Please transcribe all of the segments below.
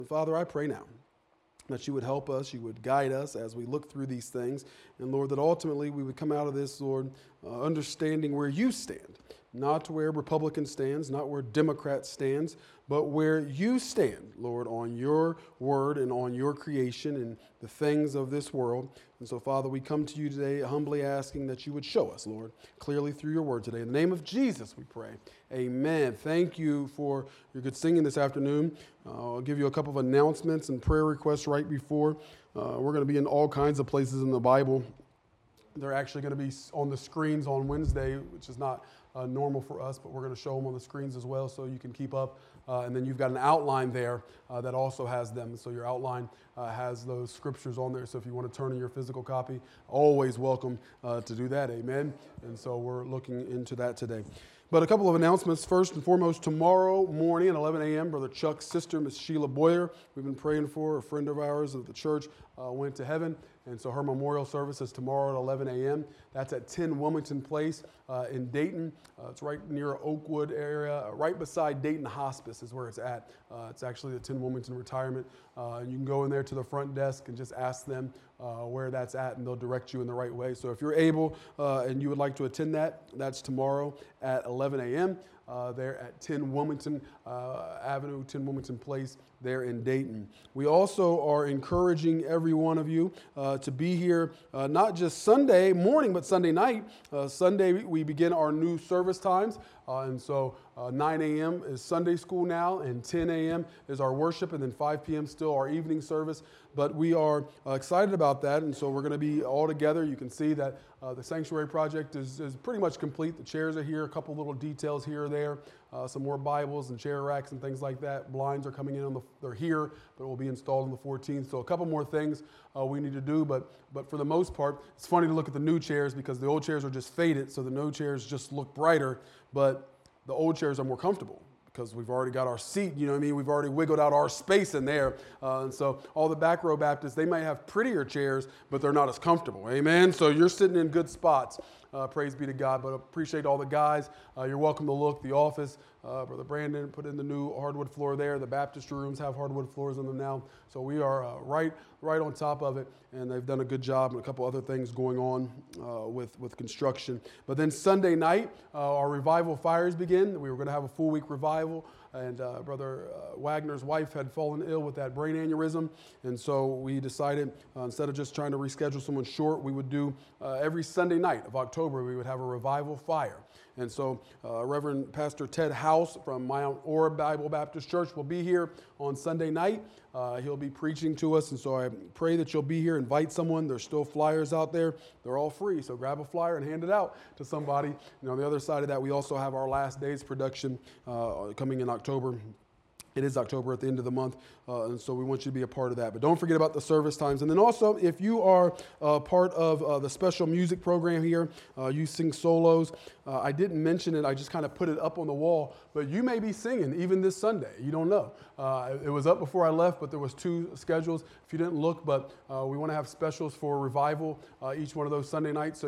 Father, I pray now that you would help us, you would guide us as we look through these things. And Lord, that ultimately we would come out of this, Lord, understanding where you stand, not where Republican stands, not where Democrat stands, but where you stand, Lord, on your word and on your creation and the things of this world. And so, Father, we come to you today humbly asking that you would show us, Lord, clearly through your word today. In the name of Jesus, we pray. Amen. Thank you for your good singing this afternoon. I'll give you a couple of announcements and prayer requests right before. We're going to be in all kinds of places in the Bible. They're actually going to be on the screens on Wednesday, which is not normal for us, but we're going to show them on the screens as well so you can keep up. And then you've got an outline there that also has them. So your outline has those scriptures on there. So if you want to turn in your physical copy, always welcome to do that. Amen. And so we're looking into that today. But a couple of announcements. First and foremost, tomorrow morning at 11 a.m., Brother Chuck's sister, Miss Sheila Boyer, we've been praying for, a friend of ours of the church, went to heaven. And so her memorial service is tomorrow at 11 a.m. That's at 10 Wilmington Place in Dayton. It's right near Oakwood area, right beside Dayton Hospice is where it's at. It's actually the 10 Wilmington Retirement. You can go in there to the front desk and just ask them where that's at, and they'll direct you in the right way. So if you're able and you would like to attend that, that's tomorrow at 11 a.m. There at 10 Wilmington Avenue, 10 Wilmington Place there in Dayton. We also are encouraging every one of you to be here not just Sunday morning, but Sunday night. Sunday, we begin our new service times. And so 9 a.m. is Sunday school now, and 10 a.m. is our worship, and then 5 p.m. still our evening service. But we are excited about that, and so we're going to be all together. You can see that the sanctuary project is pretty much complete. The chairs are here, a couple little details here or there, some more Bibles and chair racks and things like that. Blinds are coming in, they're here, but will be installed on the 14th. So a couple more things we need to do, but for the most part, it's funny to look at the new chairs because the old chairs are just faded, so the new chairs just look brighter, but the old chairs are more comfortable because we've already got our seat, you know what I mean? We've already wiggled out our space in there. And so all the back row Baptists, they may have prettier chairs, but they're not as comfortable. Amen? So you're sitting in good spots. Praise be to God. But appreciate all the guys. You're welcome to look. The office, Brother Brandon put in the new hardwood floor there. The Baptist rooms have hardwood floors in them now. So we are right on top of it. And they've done a good job and a couple other things going on with construction. But then Sunday night, our revival fires begin. We were going to have a full week revival. And Brother Wagner's wife had fallen ill with that brain aneurysm. And so we decided instead of just trying to reschedule someone short, we would do every Sunday night of October, we would have a revival fire. And so Reverend Pastor Ted House from Mount Orab Bible Baptist Church will be here on Sunday night. He'll be preaching to us. And so I pray that you'll be here. Invite someone. There's still flyers out there. They're all free. So grab a flyer and hand it out to somebody. And on the other side of that, we also have our Last Days production coming in October. It is October at the end of the month, and so we want you to be a part of that. But don't forget about the service times. And then also, if you are part of the special music program here, you sing solos. I didn't mention it. I just kind of put it up on the wall. But you may be singing even this Sunday. You don't know. It was up before I left, but there was 2 schedules. If you didn't look, but we want to have specials for revival each one of those Sunday nights. So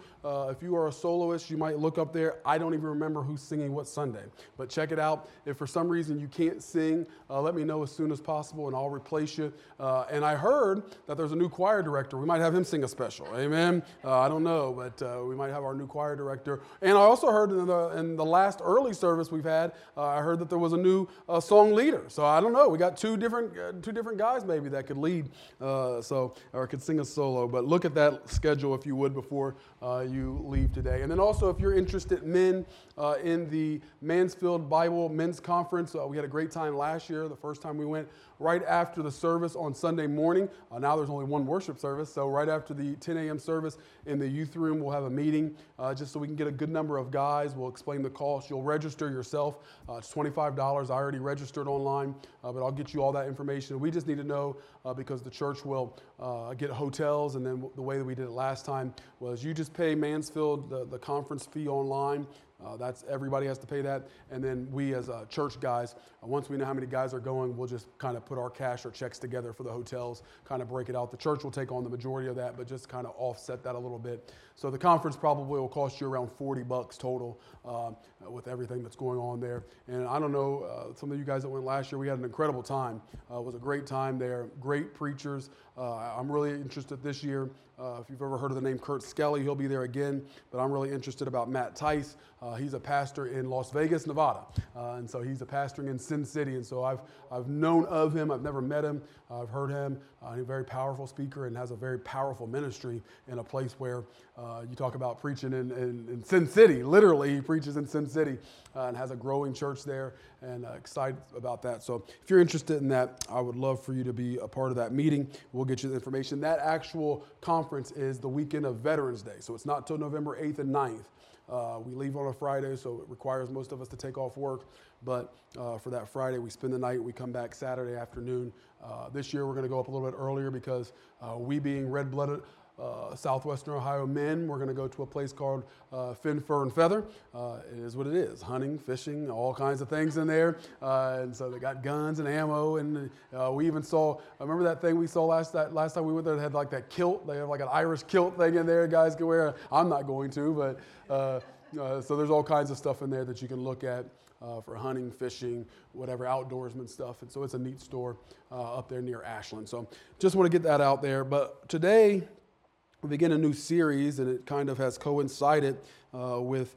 if you are a soloist, you might look up there. I don't even remember who's singing what Sunday. But check it out. If for some reason you can't sing, let me know as soon as possible, and I'll replace you. And I heard that there's a new choir director. We might have him sing a special. Amen? I don't know, but we might have our new choir director. And I also heard in the last early service we've had, I heard that there was a new song leader. So I don't know. We got two different guys maybe that could lead, or could sing a solo. But look at that schedule if you would before you leave today. And then also, if you're interested, men in the Mansfield Bible Men's Conference, we had a great time last year. The first time we went right after the service on Sunday morning. Now there's only one worship service, so right after the 10 a.m. service in the youth room, we'll have a meeting just so we can get a good number of guys. We'll explain the cost. You'll register yourself. It's $25. I already registered online, but I'll get you all that information. We just need to know because the church will get hotels, and then the way that we did it last time was you just pay Mansfield the conference fee online. That's everybody has to pay that. And then we as church guys, once we know how many guys are going, we'll just kind of put our cash or checks together for the hotels, kind of break it out. The church will take on the majority of that, but just kind of offset that a little bit. So the conference probably will cost you around $40 total with everything that's going on there. And I don't know, some of you guys that went last year, we had an incredible time. It was a great time there. Great preachers. I'm really interested this year. If you've ever heard of the name Kurt Skelly, he'll be there again. But I'm really interested about Matt Tice. He's a pastor in Las Vegas, Nevada. And so he's a pastoring in Sin City. And so I've known of him. I've never met him. I've heard him. He's a very powerful speaker and has a very powerful ministry in a place where you talk about preaching in Sin City. Literally, he preaches in Sin City and has a growing church there, and excited about that. So if you're interested in that, I would love for you to be a part of that meeting. We'll get you the information. That actual conference is the weekend of Veterans Day, so it's not till November 8th and 9th. We leave on a Friday, so it requires most of us to take off work. But for that Friday, we spend the night. We come back Saturday afternoon. This year, we're going to go up a little bit earlier because we being red-blooded Southwestern Ohio men, we're going to go to a place called Fin, Fur, and Feather. It is what it is. Hunting, fishing, all kinds of things in there. And so they got guns and ammo. And we even saw, remember that thing we saw last time we went there that had like that kilt? They have like an Irish kilt thing in there guys can wear. I'm not going to, but so there's all kinds of stuff in there that you can look at for hunting, fishing, whatever, outdoorsman stuff. And so it's a neat store up there near Ashland. So just want to get that out there. But today, we begin a new series, and it kind of has coincided with,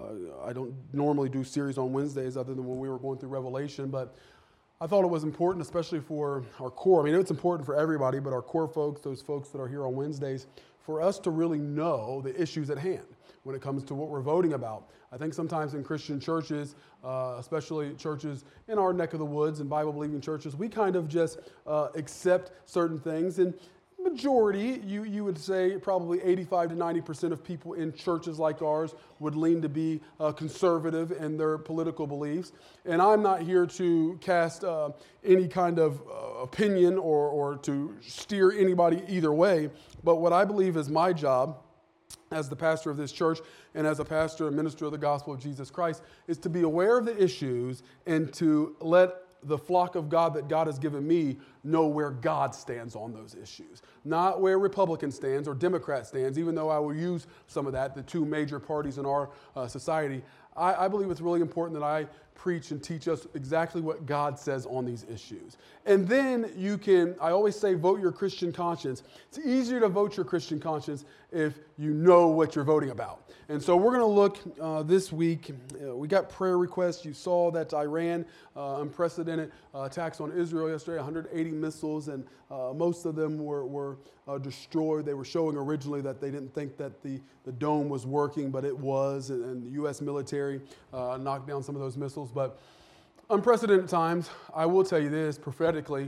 I don't normally do series on Wednesdays other than when we were going through Revelation, but I thought it was important, especially for our core. I mean, it's important for everybody, but our core folks, those folks that are here on Wednesdays, for us to really know the issues at hand when it comes to what we're voting about. I think sometimes in Christian churches, especially churches in our neck of the woods and Bible-believing churches, we kind of just accept certain things. And majority, you would say probably 85 to 90% of people in churches like ours would lean to be conservative in their political beliefs. And I'm not here to cast any kind of opinion or to steer anybody either way. But what I believe is my job as the pastor of this church and as a pastor and minister of the gospel of Jesus Christ is to be aware of the issues and to let the flock of God that God has given me know where God stands on those issues. Not where Republican stands or Democrat stands, even though I will use some of that, the two major parties in our society. I believe it's really important that I preach and teach us exactly what God says on these issues. And then you can, I always say, vote your Christian conscience. It's easier to vote your Christian conscience if you know what you're voting about. And so we're going to look this week. We got prayer requests. You saw that Iran, unprecedented attacks on Israel yesterday, 180 missiles, and most of them were destroyed. They were showing originally that they didn't think that the dome was working, but it was, and the U.S. military knocked down some of those missiles. But unprecedented times, I will tell you this prophetically,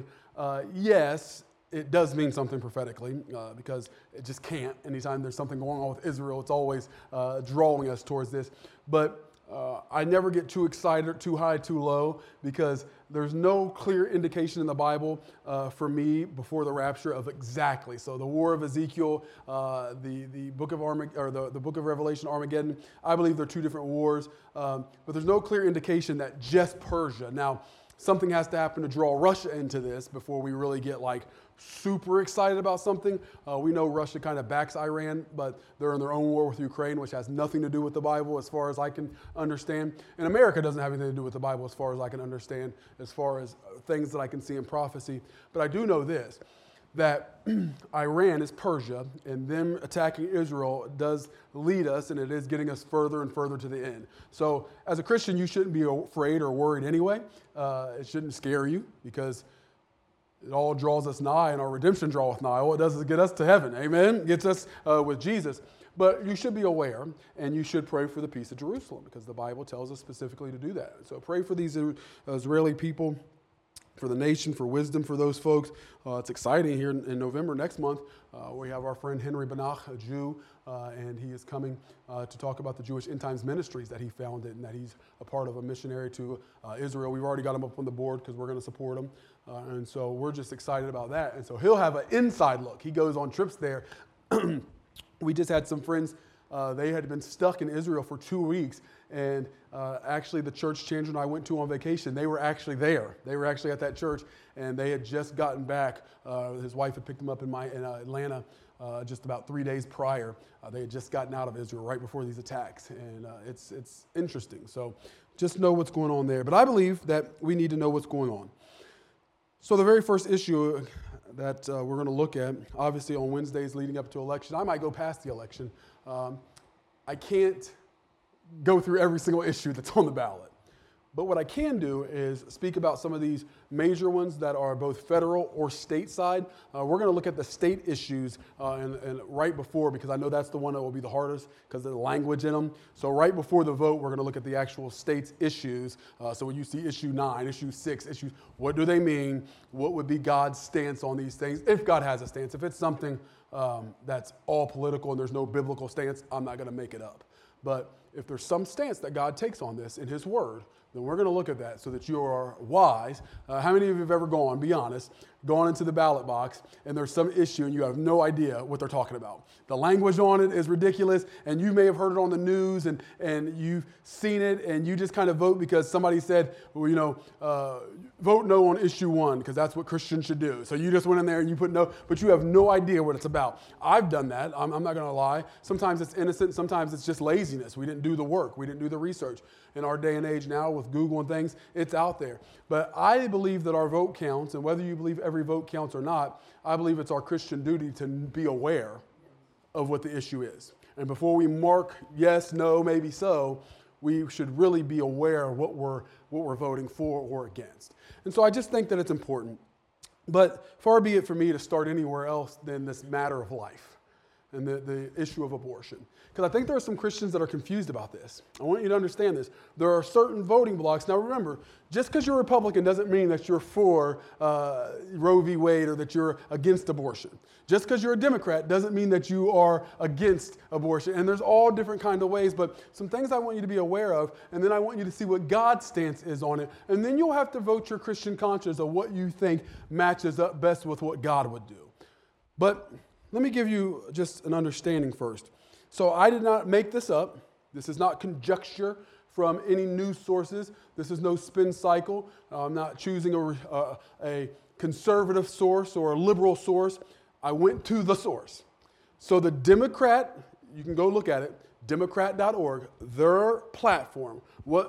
yes, it does mean something prophetically because it just can't. Anytime there's something going on with Israel, it's always drawing us towards this. But I never get too excited, or too high, too low, because there's no clear indication in the Bible for me before the rapture of exactly. So the war of Ezekiel, the book of the book of Revelation, Armageddon, I believe they're two different wars, but there's no clear indication that just Persia. Now, something has to happen to draw Russia into this before we really get like super excited about something. We know Russia kind of backs Iran, but they're in their own war with Ukraine, which has nothing to do with the Bible as far as I can understand. And America doesn't have anything to do with the Bible as far as I can understand, as far as things that I can see in prophecy. But I do know this, that Iran is Persia, and them attacking Israel does lead us, and it is getting us further and further to the end. So as a Christian, you shouldn't be afraid or worried anyway. It shouldn't scare you because it all draws us nigh, and our redemption draweth nigh. All it does is get us to heaven. Amen? Gets us with Jesus. But you should be aware, and you should pray for the peace of Jerusalem, because the Bible tells us specifically to do that. So pray for these Israeli people, for the nation, for wisdom for those folks. It's exciting here in November next month. We have our friend Henry Banach, a Jew, and he is coming to talk about the Jewish End Times Ministries that he founded and that he's a part of, a missionary to Israel. We've already got him up on the board because we're going to support him. And so we're just excited about that. And so he'll have an inside look. He goes on trips there. We just had some friends They had been stuck in Israel for 2 weeks. And actually, the church Chandra and I went to on vacation, they were actually there. They were actually at that church, and they had just gotten back. His wife had picked him up in Atlanta just about 3 days prior. They had just gotten out of Israel right before these attacks, and it's interesting. So just know what's going on there. But I believe that we need to know what's going on. So the very first issue that we're going to look at, obviously on Wednesdays leading up to election, I might go past the election. I can't go through every single issue that's on the ballot. But what I can do is speak about some of these major ones that are both federal or state side. We're going to look at the state issues and right before, because I know that's the one that will be the hardest because of the language in them. So right before the vote, we're going to look at the actual state's issues. So when you see issue 9, issue 6, issues, what do they mean? What would be God's stance on these things? If God has a stance. If it's something that's all political and there's no biblical stance, I'm not going to make it up. But if there's some stance that God takes on this in his word, then we're going to look at that so that you are wise. How many of you have ever gone, be honest, gone into the ballot box and there's some issue and you have no idea what they're talking about? The language on it is ridiculous, and you may have heard it on the news and you've seen it, and you just kind of vote because somebody said, well, vote no on issue 1 because that's what Christians should do. So you just went in there and you put no, but you have no idea what it's about. I've done that. I'm not going to lie. Sometimes it's innocent. Sometimes it's just laziness. We didn't do the work. We didn't do the research. In our day and age now with Google and things, it's out there. But I believe that our vote counts, and whether you believe every vote counts or not, I believe it's our Christian duty to be aware of what the issue is. And before we mark yes, no, maybe so, we should really be aware of what we're voting for or against. And so I just think that it's important. But far be it for me to start anywhere else than this matter of life and the issue of abortion. Because I think there are some Christians that are confused about this. I want you to understand this. There are certain voting blocks. Now remember, just because you're a Republican doesn't mean that you're for Roe v. Wade or that you're against abortion. Just because you're a Democrat doesn't mean that you are against abortion. And there's all different kinds of ways, but some things I want you to be aware of, and then I want you to see what God's stance is on it. And then you'll have to vote your Christian conscience of what you think matches up best with what God would do. But let me give you just an understanding first. So I did not make this up. This is not conjecture from any news sources. This is no spin cycle. I'm not choosing a conservative source or a liberal source. I went to the source. So the Democrat, you can go look at it, democrat.org, their platform.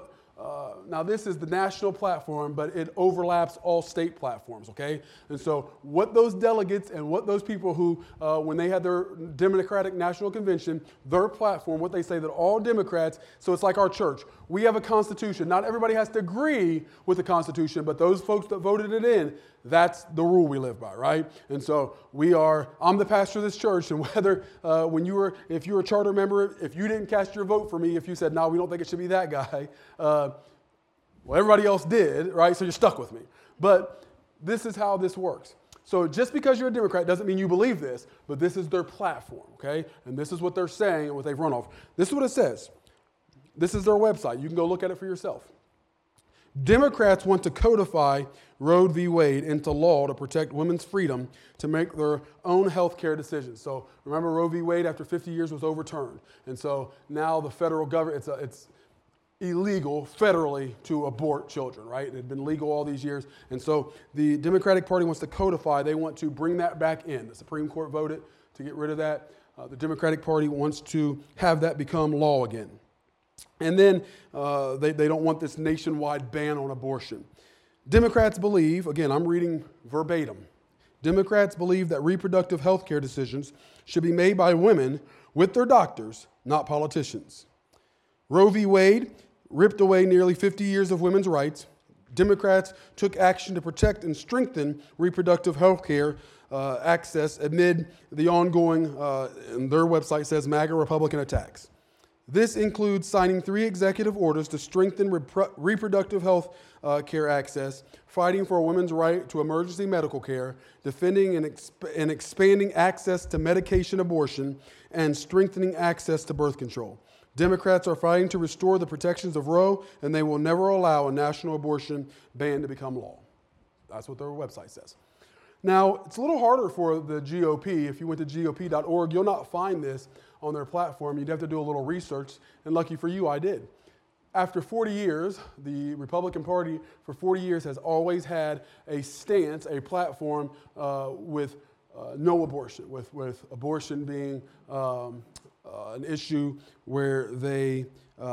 Now this is the national platform, but it overlaps all state platforms, okay? And so what those delegates and what those people who, when they had their Democratic National Convention, their platform, what they say that all Democrats, so it's like our church, we have a constitution. Not everybody has to agree with the constitution, but those folks that voted it in, that's the rule we live by, right? And so I'm the pastor of this church, and whether if you were a charter member, if you didn't cast your vote for me, if you said, no, we don't think it should be that guy, well, everybody else did, right? So you're stuck with me. But this is how this works. So just because you're a Democrat doesn't mean you believe this, but this is their platform, okay? And this is what they're saying and what they've run off. This is what it says. This is their website. You can go look at it for yourself. Democrats want to codify Roe v. Wade into law to protect women's freedom to make their own health care decisions. So remember, Roe v. Wade after 50 years was overturned. And so now the federal government, it's illegal federally to abort children, right? It had been legal all these years. And so the Democratic Party wants to codify. They want to bring that back in. The Supreme Court voted to get rid of that. The Democratic Party wants to have that become law again. And then they don't want this nationwide ban on abortion. Democrats believe, again, I'm reading verbatim, Democrats believe that reproductive health care decisions should be made by women with their doctors, not politicians. Roe v. Wade ripped away nearly 50 years of women's rights. Democrats took action to protect and strengthen reproductive health care access amid the ongoing, and their website says, MAGA Republican attacks. This includes signing 3 executive orders to strengthen reproductive health care access, fighting for a women's right to emergency medical care, defending and expanding access to medication abortion, and strengthening access to birth control. Democrats are fighting to restore the protections of Roe, and they will never allow a national abortion ban to become law. That's what their website says. Now, it's a little harder for the GOP. If you went to GOP.org, you'll not find this on their platform. You'd have to do a little research, and lucky for you, I did. After 40 years, the Republican Party for 40 years has always had a stance, a platform with no abortion, with abortion being an issue where they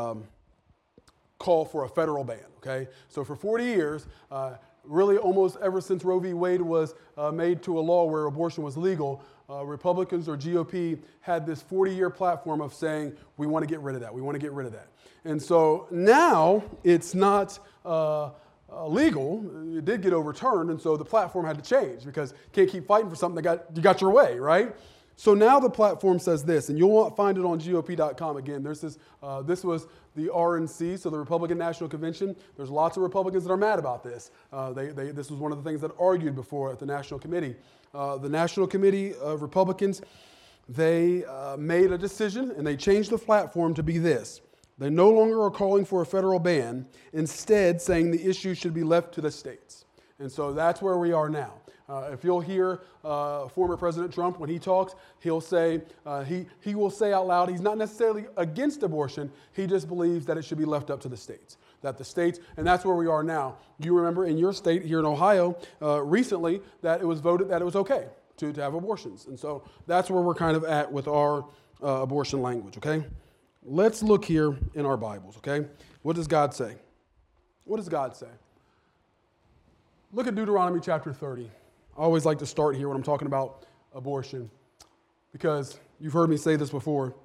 call for a federal ban, okay? So for 40 years, really almost ever since Roe v. Wade was made to a law where abortion was legal, Republicans or GOP had this 40-year platform of saying, we want to get rid of that, we want to get rid of that. And so now it's not legal. It did get overturned, and so the platform had to change because you can't keep fighting for something that you got your way, right? So now the platform says this, and you'll find it on GOP.com. Again, this was the RNC, so the Republican National Convention. There's lots of Republicans that are mad about this. This was one of the things that argued before at the National Committee. The National Committee of Republicans, they made a decision, and they changed the platform to be this. They no longer are calling for a federal ban, instead saying the issue should be left to the states. And so that's where we are now. If you'll hear former President Trump, when he talks, he'll say, he will say out loud, he's not necessarily against abortion, he just believes that it should be left up to the states. That the states, and that's where we are now. You remember in your state here in Ohio recently that it was voted that it was okay to have abortions. And so that's where we're kind of at with our abortion language, okay? Let's look here in our Bibles, okay? What does God say? What does God say? Look at Deuteronomy chapter 30. I always like to start here when I'm talking about abortion because you've heard me say this before.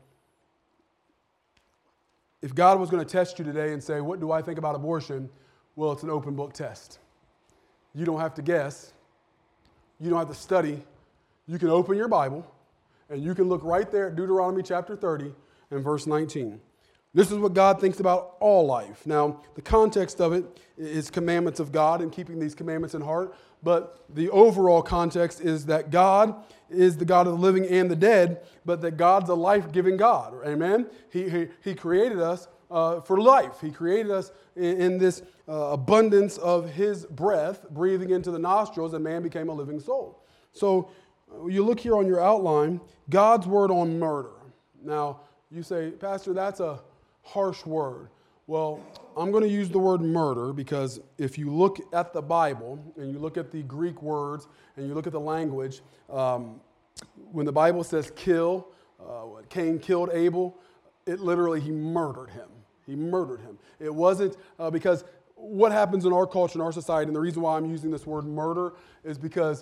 If God was going to test you today and say, what do I think about abortion? Well, it's an open book test. You don't have to guess. You don't have to study. You can open your Bible and you can look right there at Deuteronomy chapter 30 and verse 19. This is what God thinks about all life. Now, the context of it is commandments of God and keeping these commandments in heart, but the overall context is that God is the God of the living and the dead, but that God's a life-giving God. Amen? He created us for life. He created us in this abundance of His breath, breathing into the nostrils, and man became a living soul. So you look here on your outline, God's word on murder. Now, you say, Pastor, that's a harsh word. Well, I'm going to use the word murder because if you look at the Bible and you look at the Greek words and you look at the language, when the Bible says kill, Cain killed Abel, it literally, he murdered him. He murdered him. It wasn't because what happens in our culture, in our society, and the reason why I'm using this word murder is because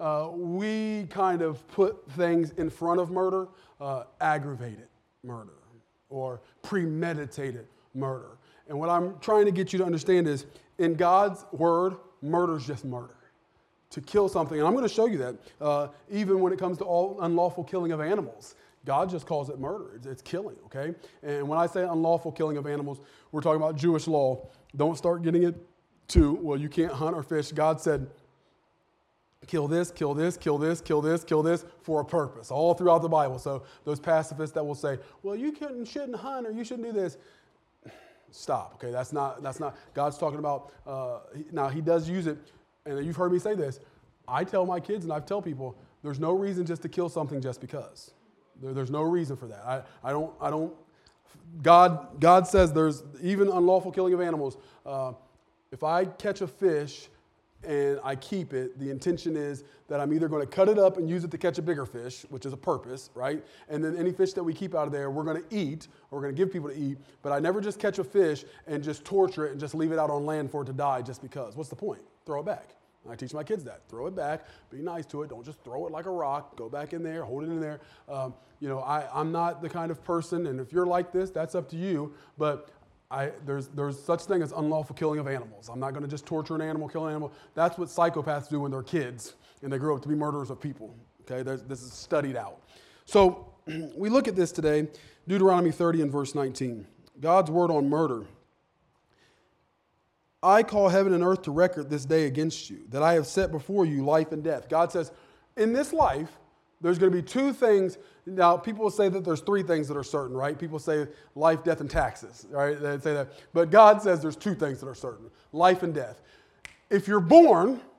we kind of put things in front of murder, aggravated murder or premeditated murder. And what I'm trying to get you to understand is in God's word, murder is just murder. To kill something, and I'm going to show you that, even when it comes to all unlawful killing of animals, God just calls it murder. It's killing, okay? And when I say unlawful killing of animals, we're talking about Jewish law. Don't start getting it to, well, you can't hunt or fish. God said, kill this, kill this, kill this, kill this, kill this for a purpose, all throughout the Bible. So those pacifists that will say, well, you shouldn't hunt or you shouldn't do this. Stop, okay? That's not. God's talking about, now he does use it, and you've heard me say this. I tell my kids and I tell people, there's no reason just to kill something just because. There's no reason for that. I don't, God says there's even unlawful killing of animals. If I catch a fish and I keep it, the intention is that I'm either going to cut it up and use it to catch a bigger fish, which is a purpose, right? And then any fish that we keep out of there, we're going to eat, or we're going to give people to eat. But I never just catch a fish and just torture it and just leave it out on land for it to die just because. What's the point? Throw it back. I teach my kids that. Throw it back. Be nice to it. Don't just throw it like a rock. Go back in there. Hold it in there. I'm not the kind of person, and if you're like this, that's up to you. But there's such thing as unlawful killing of animals. I'm not going to just torture an animal, kill an animal. That's what psychopaths do when they're kids and they grow up to be murderers of people. Okay, this is studied out. So we look at this today, Deuteronomy 30 and verse 19. God's word on murder. I call heaven and earth to record this day against you, that I have set before you life and death. God says, in this life, there's going to be two things. Now, people will say that there's three things that are certain, right? People say life, death, and taxes, right? They say that. But God says there's two things that are certain, life and death. If you're born,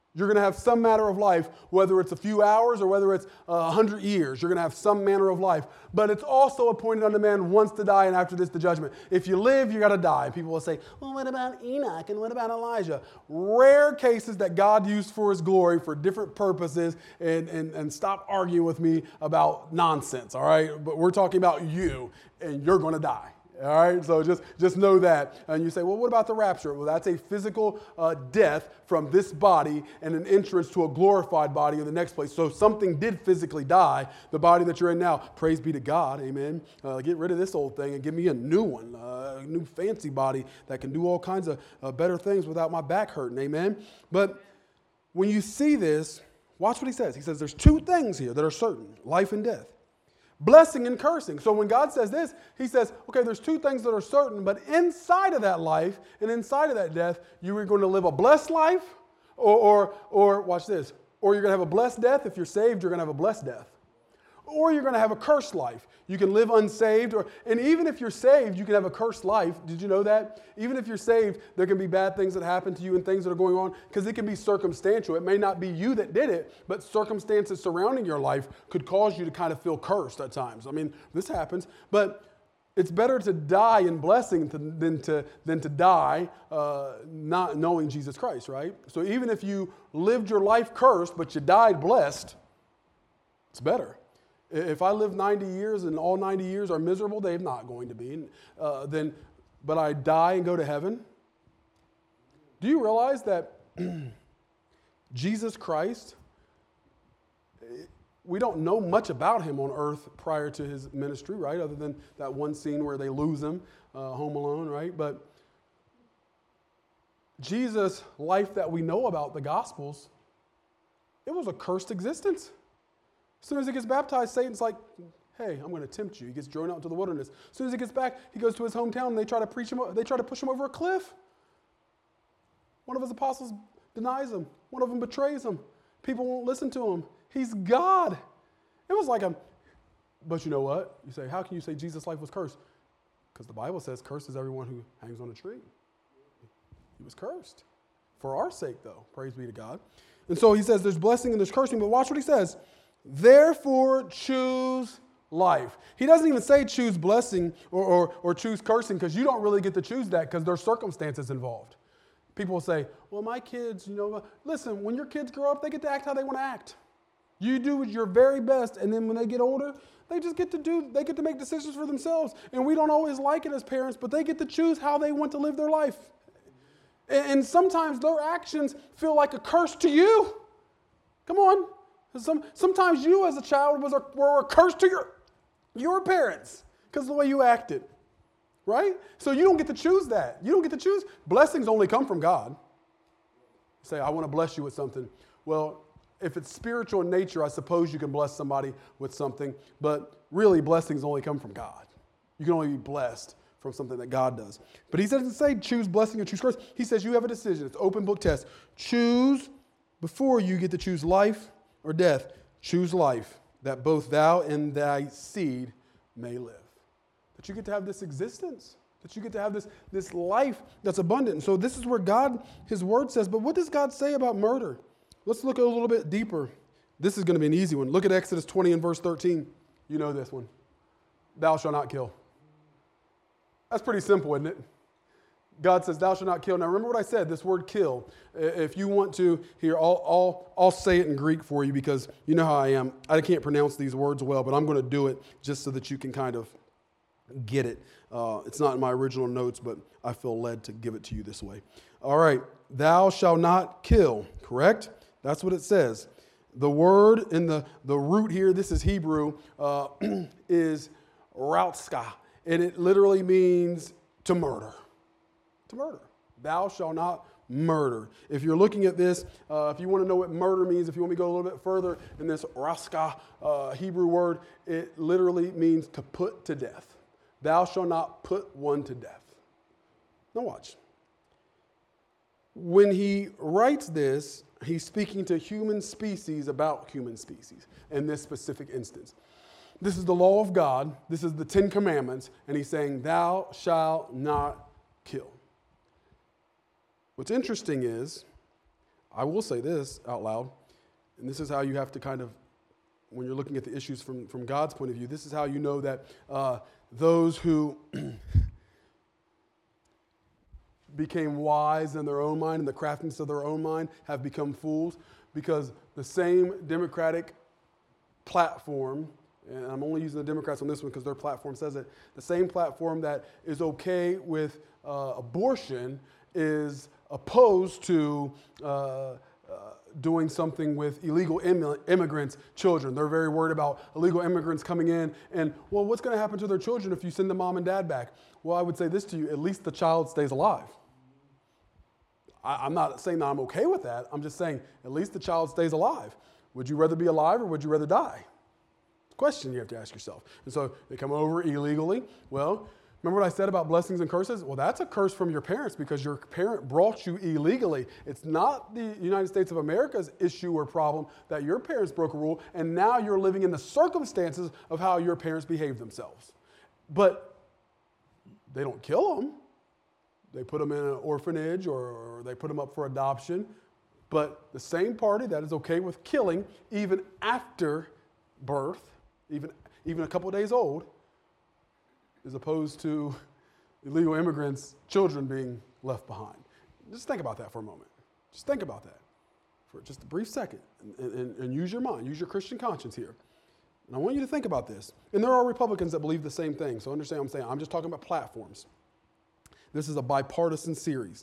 You're going to have some manner of life, whether it's a few hours or whether it's 100 years. You're going to have some manner of life. But it's also appointed unto man once to die, and after this, the judgment. If you live, you got to die. People will say, well, what about Enoch and what about Elijah? Rare cases that God used for his glory for different purposes, and stop arguing with me about nonsense, all right? But we're talking about you, and you're going to die. All right, so just know that. And you say, well, what about the rapture? Well, that's a physical death from this body and an entrance to a glorified body in the next place. So something did physically die, the body that you're in now. Praise be to God, amen. Get rid of this old thing and give me a new one, a new fancy body that can do all kinds of better things without my back hurting, amen. But when you see this, watch what he says. He says there's two things here that are certain, life and death. Blessing and cursing. So when God says this, he says, okay, there's two things that are certain, but inside of that life and inside of that death, you are going to live a blessed life, or watch this, or you're going to have a blessed death. If you're saved, you're going to have a blessed death. Or you're going to have a cursed life. You can live unsaved, and even if you're saved, you can have a cursed life. Did you know that? Even if you're saved, there can be bad things that happen to you and things that are going on, because it can be circumstantial. It may not be you that did it, but circumstances surrounding your life could cause you to kind of feel cursed at times. I mean, this happens, but it's better to die in blessing than to die not knowing Jesus Christ, right? So even if you lived your life cursed, but you died blessed, it's better. If I live 90 years and all 90 years are miserable, they're not going to be. But I die and go to heaven. Do you realize that Jesus Christ, we don't know much about him on earth prior to his ministry, right? Other than that one scene where they lose him, Home Alone, right? But Jesus' life that we know about, the Gospels, it was a cursed existence. As soon as he gets baptized, Satan's like, hey, I'm going to tempt you. He gets thrown out into the wilderness. As soon as he gets back, he goes to his hometown and they try to push him over a cliff. One of his apostles denies him. One of them betrays him. People won't listen to him. He's God. It was like but you know what? You say, how can you say Jesus' life was cursed? Because the Bible says, cursed is everyone who hangs on a tree. He was cursed. For our sake, though. Praise be to God. And so he says there's blessing and there's cursing, but watch what he says. Therefore, choose life. He doesn't even say choose blessing or choose cursing, because you don't really get to choose that because there's circumstances involved. People will say, well, my kids, listen, when your kids grow up, they get to act how they want to act. You do your very best, and then when they get older, they get to make decisions for themselves. And we don't always like it as parents, but they get to choose how they want to live their life. And sometimes their actions feel like a curse to you. Come on. Sometimes you as a child were a curse to your parents because of the way you acted, right? So you don't get to choose that. You don't get to choose. Blessings only come from God. Say, I want to bless you with something. Well, if it's spiritual in nature, I suppose you can bless somebody with something, but really blessings only come from God. You can only be blessed from something that God does. But he doesn't say choose blessing or choose curse. He says you have a decision. It's an open book test. Choose before you get to choose life or death. Choose life, that both thou and thy seed may live. That you get to have this existence, that you get to have this life that's abundant. And so this is where God, his word says, but what does God say about murder? Let's look a little bit deeper. This is going to be an easy one. Look at Exodus 20 and verse 13. You know this one. Thou shalt not kill. That's pretty simple, isn't it? God says, thou shalt not kill. Now, remember what I said, this word kill. If you want to, here, I'll say it in Greek for you because you know how I am. I can't pronounce these words well, but I'm going to do it just so that you can kind of get it. It's not in my original notes, but I feel led to give it to you this way. All right. Thou shalt not kill, correct? That's what it says. The word in the root here, this is Hebrew, is rautska, and it literally means to murder. To murder. Thou shalt not murder. If you're looking at this, if you want to know what murder means, if you want me to go a little bit further in this raska Hebrew word, it literally means to put to death. Thou shalt not put one to death. Now watch. When he writes this, he's speaking to human species about human species in this specific instance. This is the law of God. This is the 10 Commandments. And he's saying, thou shalt not kill. What's interesting is, I will say this out loud, and this is how you have to kind of, when you're looking at the issues from God's point of view, this is how you know that those who became wise in their own mind, in the craftiness of their own mind, have become fools, because the same Democratic platform, and I'm only using the Democrats on this one because their platform says it, the same platform that is okay with abortion is opposed to doing something with illegal immigrants' children. They're very worried about illegal immigrants coming in and, well, what's going to happen to their children if you send the mom and dad back? Well, I would say this to you, at least the child stays alive. I'm not saying that I'm okay with that. I'm just saying at least the child stays alive. Would you rather be alive or would you rather die? It's a question you have to ask yourself. And so they come over illegally. Well, remember what I said about blessings and curses? Well, that's a curse from your parents because your parent brought you illegally. It's not the United States of America's issue or problem that your parents broke a rule, and now you're living in the circumstances of how your parents behaved themselves. But they don't kill them. They put them in an orphanage or they put them up for adoption. But the same party that is okay with killing even after birth, even a couple of days old, is opposed to illegal immigrants' children being left behind. Just think about that for a moment. Just think about that for just a brief second and use your mind, use your Christian conscience here. And I want you to think about this. And there are Republicans that believe the same thing, so understand what I'm saying. I'm just talking about platforms. This is a bipartisan series.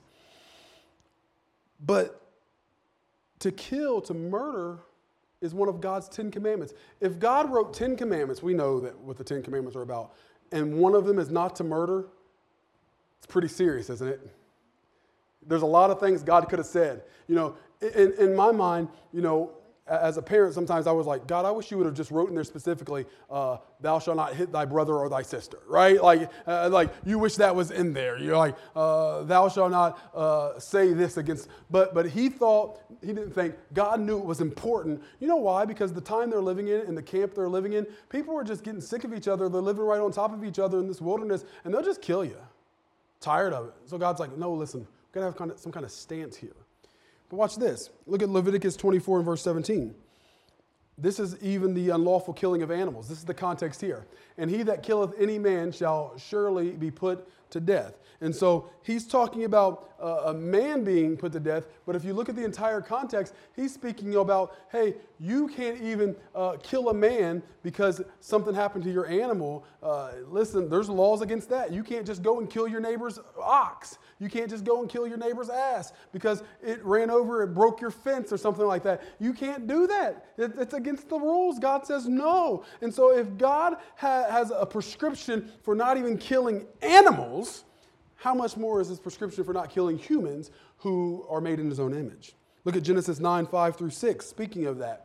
But to kill, to murder, is one of God's 10 commandments. If God wrote 10 commandments, we know that what the 10 commandments are about, and one of them is not to murder, it's pretty serious, isn't it? There's a lot of things God could have said. You know, in my mind, you know, as a parent, sometimes I was like, God, I wish you would have just wrote in there specifically, thou shalt not hit thy brother or thy sister, right? Like you wish that was in there. You're like, thou shalt not say this against, but he didn't think, God knew it was important. You know why? Because the time they're living in the camp they're living in, people are just getting sick of each other. They're living right on top of each other in this wilderness, and they'll just kill you. Tired of it. So God's like, no, listen, we've got to have some kind of stance here. But watch this. Look at Leviticus 24 and verse 17. This is even the unlawful killing of animals. This is the context here. And he that killeth any man shall surely be put to death. And so he's talking about a man being put to death, but if you look at the entire context, he's speaking about, hey, you can't even kill a man because something happened to your animal. Listen, there's laws against that. You can't just go and kill your neighbor's ox. You can't just go and kill your neighbor's ass because it ran over, it broke your fence or something like that. You can't do that. It's against the rules. God says no. And so if God has a prescription for not even killing animals, how much more is his prescription for not killing humans who are made in his own image? Look at Genesis 9, 5 through 6. Speaking of that,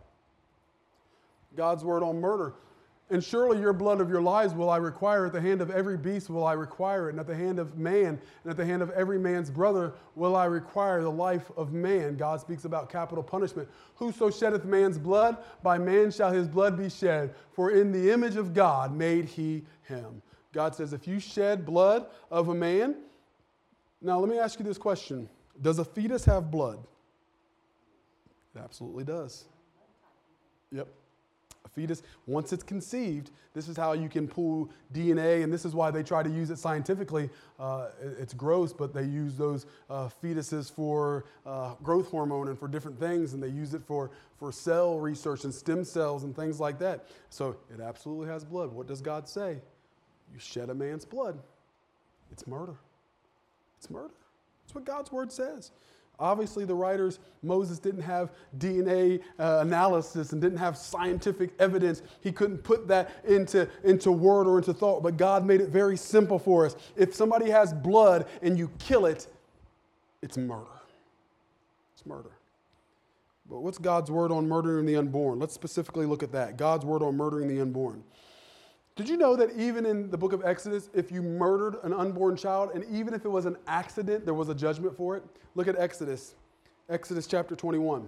God's word on murder. And surely your blood of your lives will I require. At the hand of every beast will I require it. And at the hand of man, and at the hand of every man's brother will I require the life of man. God speaks about capital punishment. Whoso sheddeth man's blood, by man shall his blood be shed. For in the image of God made he him. God says, if you shed blood of a man, now let me ask you this question. Does a fetus have blood? It absolutely does. Yep. A fetus, once it's conceived, this is how you can pull DNA, and this is why they try to use it scientifically. It's gross, but they use those fetuses for growth hormone and for different things, and they use it for cell research and stem cells and things like that. So it absolutely has blood. What does God say? You shed a man's blood, it's murder. It's murder. That's what God's word says. Obviously, the writers, Moses didn't have DNA analysis and didn't have scientific evidence. He couldn't put that into word or into thought, but God made it very simple for us. If somebody has blood and you kill it, it's murder. It's murder. But what's God's word on murdering the unborn? Let's specifically look at that. God's word on murdering the unborn. Did you know that even in the book of Exodus, if you murdered an unborn child, and even if it was an accident, there was a judgment for it? Look at Exodus chapter 21.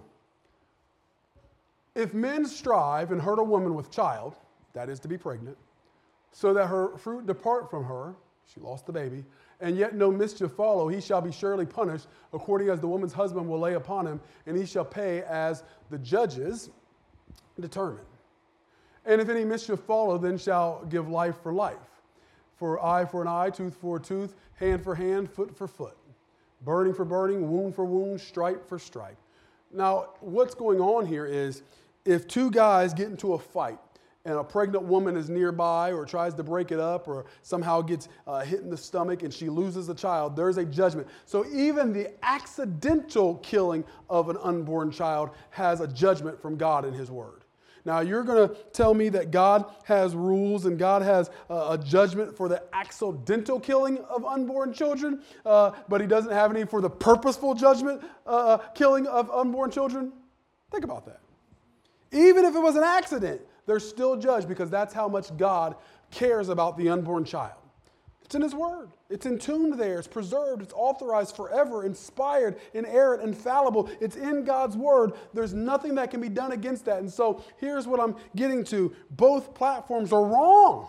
If men strive and hurt a woman with child, that is to be pregnant, so that her fruit depart from her, she lost the baby, and yet no mischief follow, he shall be surely punished, according as the woman's husband will lay upon him, and he shall pay as the judges determine. And if any mischief follow, then shall give life for life. For eye for an eye, tooth for a tooth, hand for hand, foot for foot. Burning for burning, wound for wound, stripe for stripe. Now, what's going on here is if two guys get into a fight and a pregnant woman is nearby or tries to break it up or somehow gets hit in the stomach and she loses a child, there's a judgment. So even the accidental killing of an unborn child has a judgment from God in his word. Now, you're going to tell me that God has rules and God has a judgment for the accidental killing of unborn children, but he doesn't have any for the purposeful judgment killing of unborn children? Think about that. Even if it was an accident, they're still judged because that's how much God cares about the unborn child. It's in his word. It's entombed there. It's preserved. It's authorized forever, inspired, inerrant, infallible. It's in God's word. There's nothing that can be done against that. And so here's what I'm getting to. Both platforms are wrong.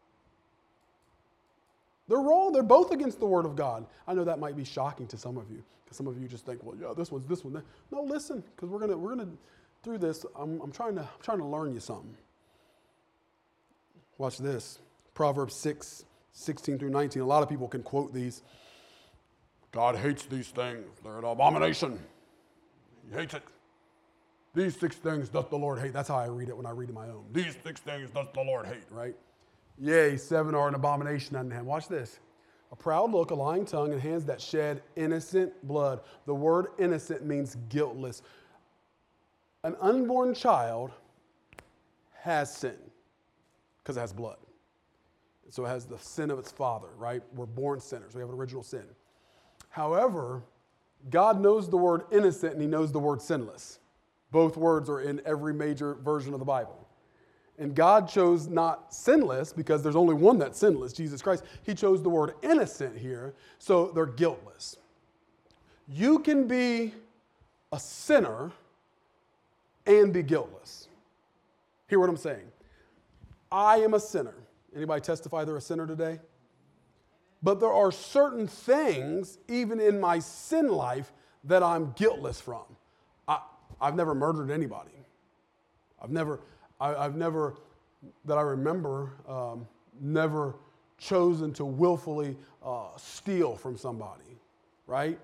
They're wrong. They're both against the word of God. I know that might be shocking to some of you, because some of you just think, well, yeah, this one. No, listen, because we're gonna through this. I'm trying to learn you something. Watch this. Proverbs 6:16 through 19. A lot of people can quote these. God hates these things. They're an abomination. He hates it. These 6 things doth the Lord hate. That's how I read it when I read it my own. These 6 things doth the Lord hate, right? Yea, 7 are an abomination unto him. Watch this. A proud look, a lying tongue, and hands that shed innocent blood. The word innocent means guiltless. An unborn child has sin because it has blood. So it has the sin of its father, right? We're born sinners. We have an original sin. However, God knows the word innocent and he knows the word sinless. Both words are in every major version of the Bible. And God chose not sinless because there's only one that's sinless, Jesus Christ. He chose the word innocent here, so they're guiltless. You can be a sinner and be guiltless. Hear what I'm saying? I am a sinner. Anybody testify they're a sinner today? But there are certain things, even in my sin life, that I'm guiltless from. I've never murdered anybody. I've never, that I remember, never chosen to willfully steal from somebody, right?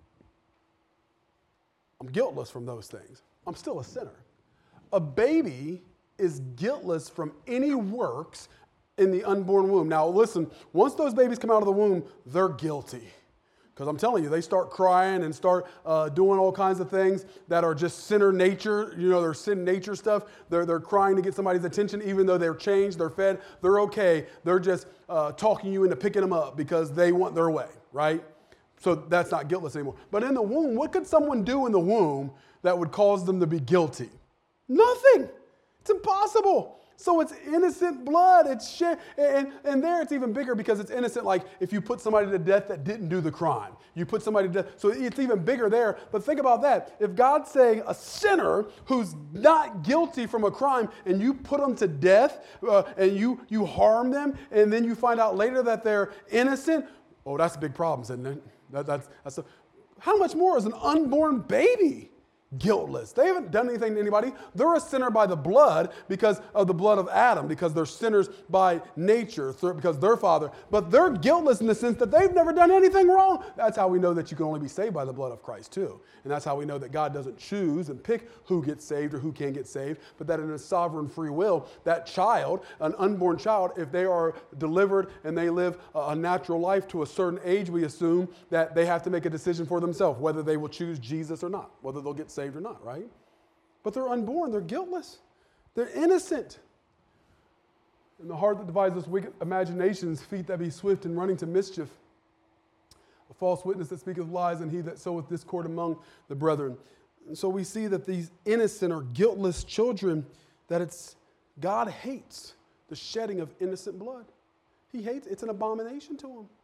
I'm guiltless from those things. I'm still a sinner. A baby is guiltless from any works in the unborn womb. Now listen, once those babies come out of the womb, they're guilty. Because I'm telling you, they start crying and start doing all kinds of things that are just sinner nature. You know, they're sin nature stuff. They're crying to get somebody's attention, even though they're changed, they're fed, they're okay. They're just talking you into picking them up because they want their way, right? So that's not guiltless anymore. But in the womb, what could someone do in the womb that would cause them to be guilty? Nothing. It's impossible. So it's innocent blood. It's and there it's even bigger because it's innocent. Like if you put somebody to death that didn't do the crime, you put somebody to death. So it's even bigger there. But think about that. If God's saying a sinner who's not guilty from a crime, and you put them to death, and you harm them, and then you find out later that they're innocent, oh, that's a big problem, isn't it? How much more is an unborn baby guiltless? They haven't done anything to anybody. They're a sinner by the blood because of the blood of Adam, because they're sinners by nature, because their father. But they're guiltless in the sense that they've never done anything wrong. That's how we know that you can only be saved by the blood of Christ too. And that's how we know that God doesn't choose and pick who gets saved or who can get saved, but that in His sovereign free will, that child, an unborn child, if they are delivered and they live a natural life to a certain age, we assume that they have to make a decision for themselves, whether they will choose Jesus or not, whether they'll get saved or not, right? But they're unborn, they're guiltless, they're innocent. And the heart that devises wicked imaginations, feet that be swift in running to mischief, a false witness that speaketh lies, and he that soweth discord among the brethren. And so we see that these innocent or guiltless children, that God hates the shedding of innocent blood. He hates, it's an abomination to Him.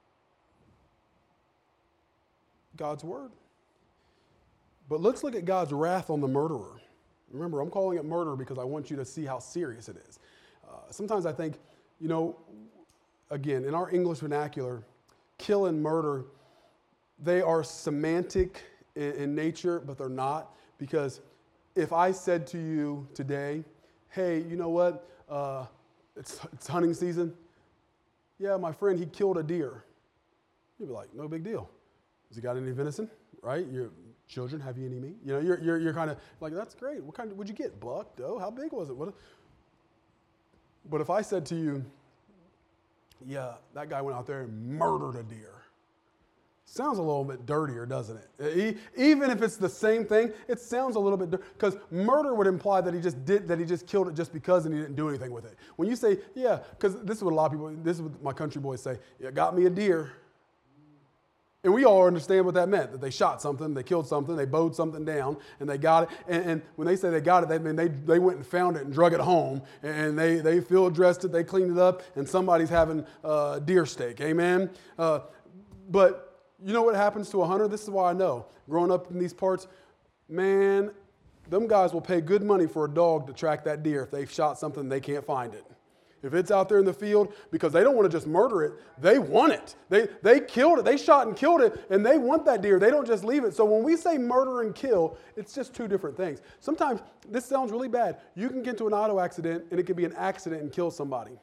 God's word. But let's look at God's wrath on the murderer. Remember, I'm calling it murder because I want you to see how serious it is. Sometimes I think, again, in our English vernacular, kill and murder, they are semantic in nature, but they're not. Because if I said to you today, hey, you know what? It's hunting season. Yeah, my friend, he killed a deer. You'd be like, no big deal. Has he got any venison? Right? Your children, have you any meat? You know, you're kind of like, that's great. What kind would you get? Buck, doe? How big was it? But if I said to you, yeah, that guy went out there and murdered a deer. Sounds a little bit dirtier, doesn't it? Even if it's the same thing, it sounds a little bit dirty. Because murder would imply that he just killed it just because and he didn't do anything with it. When you say, yeah, because this is what a lot of people, this is what my country boys say, yeah, got me a deer. And we all understand what that meant, that they shot something, they killed something, they bowed something down, and they got it. And when they say they got it, they mean they went and found it and drug it home, and they field dressed it, they cleaned it up, and somebody's having deer steak. Amen? But you know what happens to a hunter? This is why I know. Growing up in these parts, man, them guys will pay good money for a dog to track that deer if they've shot something and they can't find it. If it's out there in the field, because they don't want to just murder it, they want it. They killed it. They shot and killed it, and they want that deer. They don't just leave it. So when we say murder and kill, it's just two different things. Sometimes, this sounds really bad. You can get into an auto accident, and it can be an accident and kill somebody.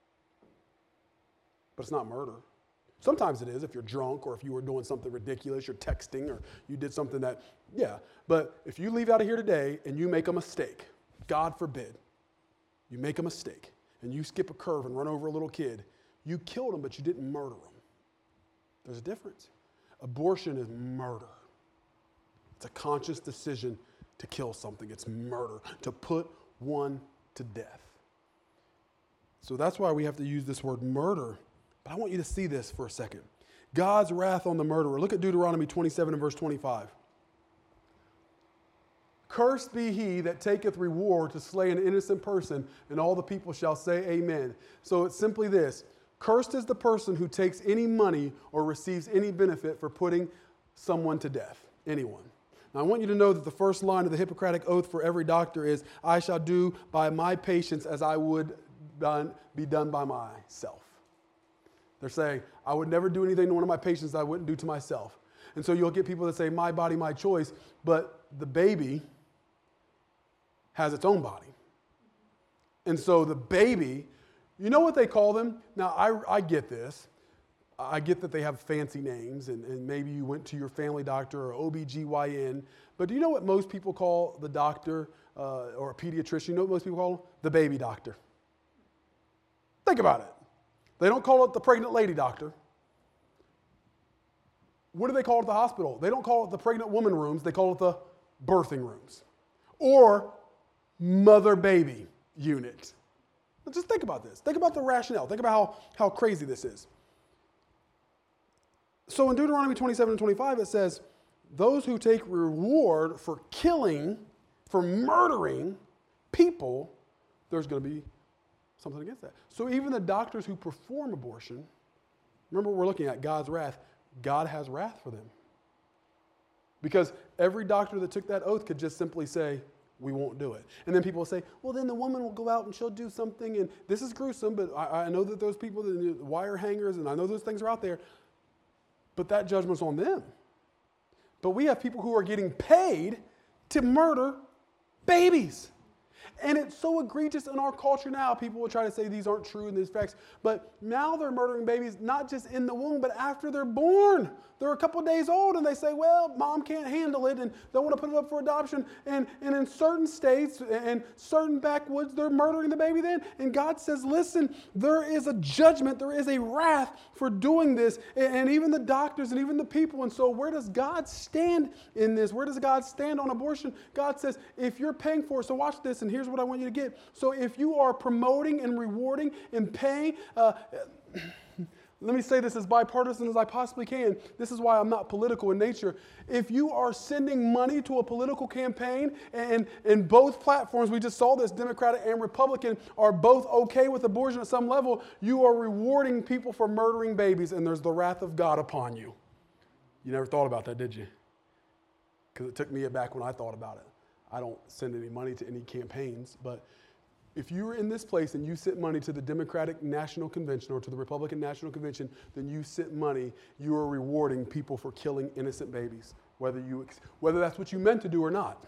But it's not murder. Sometimes it is if you're drunk or if you were doing something ridiculous, you're texting or you did something that, yeah. But if you leave out of here today and you make a mistake, God forbid, you make a mistake and you skip a curve and run over a little kid, you killed him, but you didn't murder him. There's a difference. Abortion is murder. It's a conscious decision to kill something. It's murder, to put one to death. So that's why we have to use this word murder. But I want you to see this for a second. God's wrath on the murderer. Look at Deuteronomy 27 and verse 25. Cursed be he that taketh reward to slay an innocent person, and all the people shall say amen. So it's simply this. Cursed is the person who takes any money or receives any benefit for putting someone to death. Anyone. Now I want you to know that the first line of the Hippocratic Oath for every doctor is, I shall do by my patients as I would be done by myself. They're saying, I would never do anything to one of my patients that I wouldn't do to myself. And so you'll get people that say, my body, my choice, but the baby has its own body. And so the baby, you know what they call them? Now, I get this. I get that they have fancy names, and maybe you went to your family doctor or OBGYN, but do you know what most people call the doctor or a pediatrician? You know what most people call them? The baby doctor. Think about it. They don't call it the pregnant lady doctor. What do they call it at the hospital? They don't call it the pregnant woman rooms. They call it the birthing rooms or mother-baby unit. But just think about this. Think about the rationale. Think about how crazy this is. So in Deuteronomy 27 and 25, it says, those who take reward for killing, for murdering people, there's going to be something against that. So even the doctors who perform abortion, remember we're looking at God's wrath. God has wrath for them. Because every doctor that took that oath could just simply say, we won't do it. And then people will say, well, then the woman will go out and she'll do something. And this is gruesome, but I know that those people, the wire hangers, and I know those things are out there. But that judgment's on them. But we have people who are getting paid to murder babies. And it's so egregious in our culture now. People will try to say these aren't true and these facts. But now they're murdering babies not just in the womb, but after they're born. They're a couple of days old and they say, well, mom can't handle it and they want to put it up for adoption. And in certain states and certain backwoods, they're murdering the baby then. And God says, listen, there is a judgment, there is a wrath for doing this. And even the doctors and even the people. And so where does God stand in this? Where does God stand on abortion? God says, if you're paying for it, so watch this, and here's what I want you to get. So if you are promoting and rewarding and paying, let me say this as bipartisan as I possibly can. This is why I'm not political in nature. If you are sending money to a political campaign, and in both platforms, we just saw this, Democratic and Republican, are both okay with abortion at some level, you are rewarding people for murdering babies, and there's the wrath of God upon you. You never thought about that, did you? Because it took me aback when I thought about it. I don't send any money to any campaigns, but If you're in this place and you sent money to the Democratic National Convention or to the Republican National Convention, then you sent money, you are rewarding people for killing innocent babies, whether that's what you meant to do or not.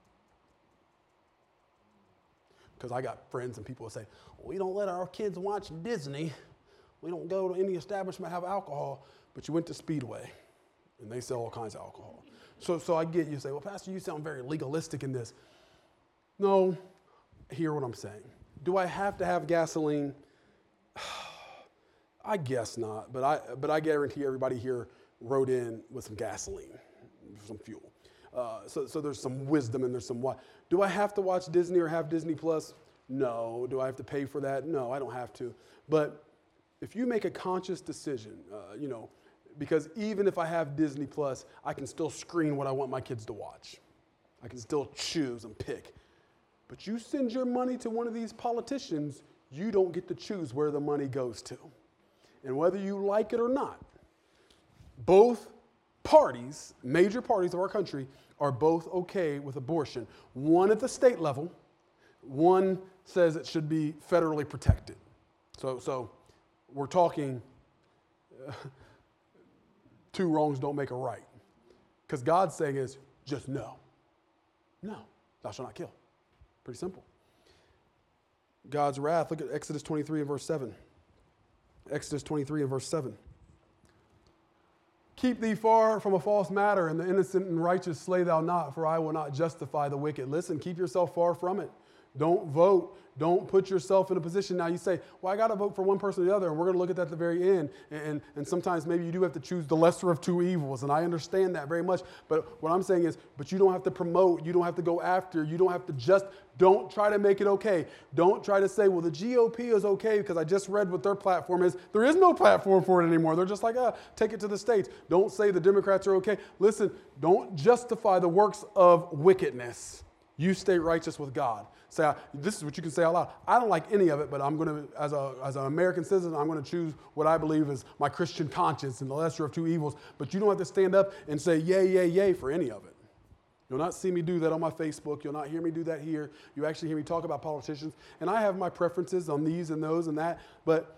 Because I got friends and people who say, we don't let our kids watch Disney. We don't go to any establishment have alcohol, but you went to Speedway and they sell all kinds of alcohol. So I get you say, well, Pastor, you sound very legalistic in this. No, hear what I'm saying. Do I have to have gasoline? I guess not, but I guarantee everybody here rode in with some gasoline, some fuel. So there's some wisdom and there's some what. Do I have to watch Disney or have Disney Plus? No. Do I have to pay for that? No, I don't have to. But if you make a conscious decision, because even if I have Disney Plus, I can still screen what I want my kids to watch. I can still choose and pick. But you send your money to one of these politicians, you don't get to choose where the money goes to. And whether you like it or not, both parties, major parties of our country, are both okay with abortion. One at the state level, one says it should be federally protected. So we're talking two wrongs don't make a right. Because God's saying is just no. No, thou shalt not kill. Pretty simple. God's wrath, look at Exodus 23 and verse 7. Exodus 23 and verse 7. Keep thee far from a false matter, and the innocent and righteous slay thou not, for I will not justify the wicked. Listen, keep yourself far from it. Don't vote. Don't put yourself in a position. Now you say, well, I got to vote for one person or the other, and we're going to look at that at the very end. And sometimes maybe you do have to choose the lesser of two evils, and I understand that very much. But what I'm saying is, but you don't have to promote. You don't have to go after. You don't have to don't try to make it okay. Don't try to say, well, the GOP is okay because I just read what their platform is. There is no platform for it anymore. They're just like, take it to the states. Don't say the Democrats are okay. Listen, don't justify the works of wickedness. You stay righteous with God. Say, this is what you can say out loud. I don't like any of it, but I'm going to, as an American citizen, I'm going to choose what I believe is my Christian conscience and the lesser of two evils. But you don't have to stand up and say yay, yay, yay for any of it. You'll not see me do that on my Facebook. You'll not hear me do that here. You actually hear me talk about politicians. And I have my preferences on these and those and that. But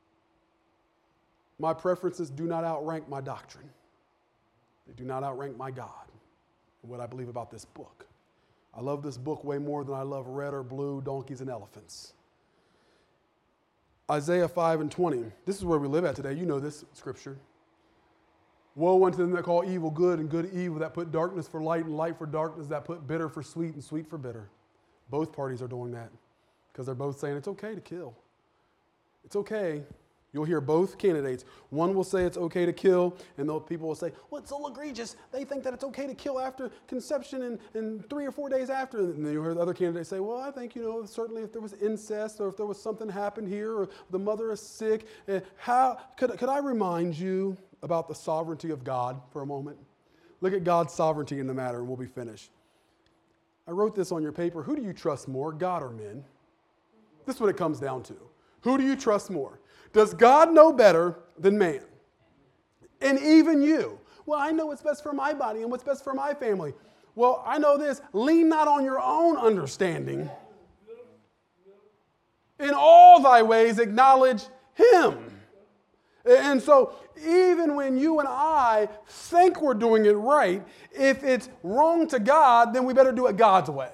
my preferences do not outrank my doctrine. They do not outrank my God and what I believe about this book. I love this book way more than I love red or blue, donkeys and elephants. Isaiah 5 and 20. This is where we live at today. You know this scripture. Woe unto them that call evil good and good evil, that put darkness for light and light for darkness, that put bitter for sweet and sweet for bitter. Both parties are doing that because they're both saying it's okay to kill. It's okay. You'll hear both candidates. One will say it's okay to kill, and people will say, well, it's so egregious. They think that it's okay to kill after conception and 3 or 4 days after. And then you'll hear the other candidate say, well, I think, certainly if there was incest or if there was something happened here or the mother is sick, how could I remind you about the sovereignty of God for a moment? Look at God's sovereignty in the matter, and we'll be finished. I wrote this on your paper. Who do you trust more, God or men? This is what it comes down to. Who do you trust more? Does God know better than man? And even you. Well, I know what's best for my body and what's best for my family. Well, I know this. Lean not on your own understanding. In all thy ways acknowledge him. And so even when you and I think we're doing it right, if it's wrong to God, then we better do it God's way.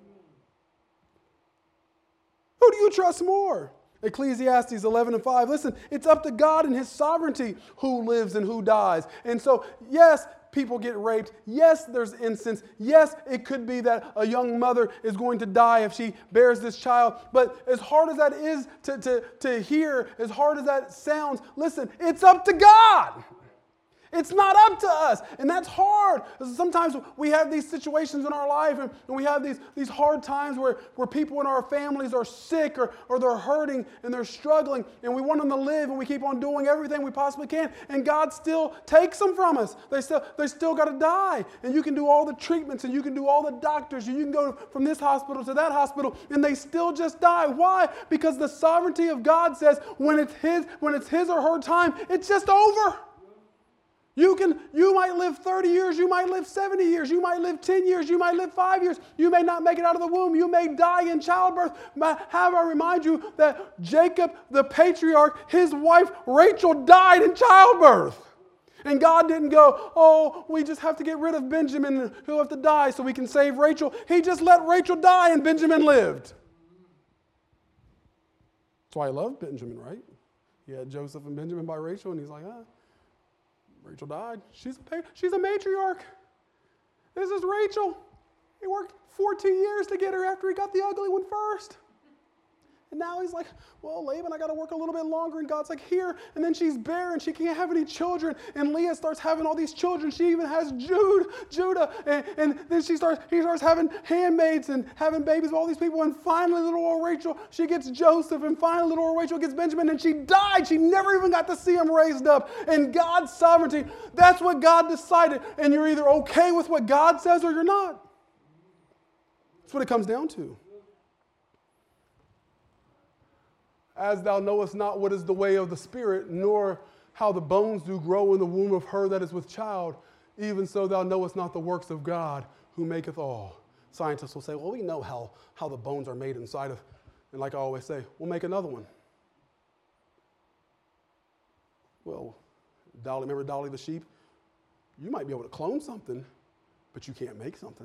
Who do you trust more? Ecclesiastes 11 and 5. Listen, it's up to God and his sovereignty who lives and who dies. And so, yes, people get raped. Yes, there's incest. Yes, it could be that a young mother is going to die if she bears this child. But as hard as that is to hear, as hard as that sounds, listen, it's up to God. It's not up to us. And that's hard. Sometimes we have these situations in our life and we have these hard times where people in our families are sick or they're hurting and they're struggling and we want them to live and we keep on doing everything we possibly can and God still takes them from us. They still got to die. And you can do all the treatments and you can do all the doctors and you can go from this hospital to that hospital and they still just die. Why? Because the sovereignty of God says when it's his or her time, it's just over. You might live 30 years, you might live 70 years, you might live 10 years, you might live 5 years. You may not make it out of the womb. You may die in childbirth. Have I remind you that Jacob, the patriarch, his wife Rachel died in childbirth. And God didn't go, oh, we just have to get rid of Benjamin. He'll have to die so we can save Rachel. He just let Rachel die and Benjamin lived. That's why I love Benjamin, right? He had Joseph and Benjamin by Rachel, and he's like, Rachel died. She's a matriarch. This is Rachel. He worked 14 years to get her after he got the ugly one first. And now he's like, well, Laban, I got to work a little bit longer. And God's like, here. And then she's barren. She can't have any children. And Leah starts having all these children. She even has Judah. And then he starts having handmaids and having babies with all these people. And finally, little old Rachel, she gets Joseph. And finally, little old Rachel gets Benjamin. And she died. She never even got to see him raised up. And God's sovereignty, that's what God decided. And you're either okay with what God says or you're not. That's what it comes down to. As thou knowest not what is the way of the Spirit, nor how the bones do grow in the womb of her that is with child, even so thou knowest not the works of God, who maketh all. Scientists will say, well, we know how the bones are made inside of, and like I always say, we'll make another one. Well, Dolly, remember Dolly the sheep? You might be able to clone something, but you can't make something.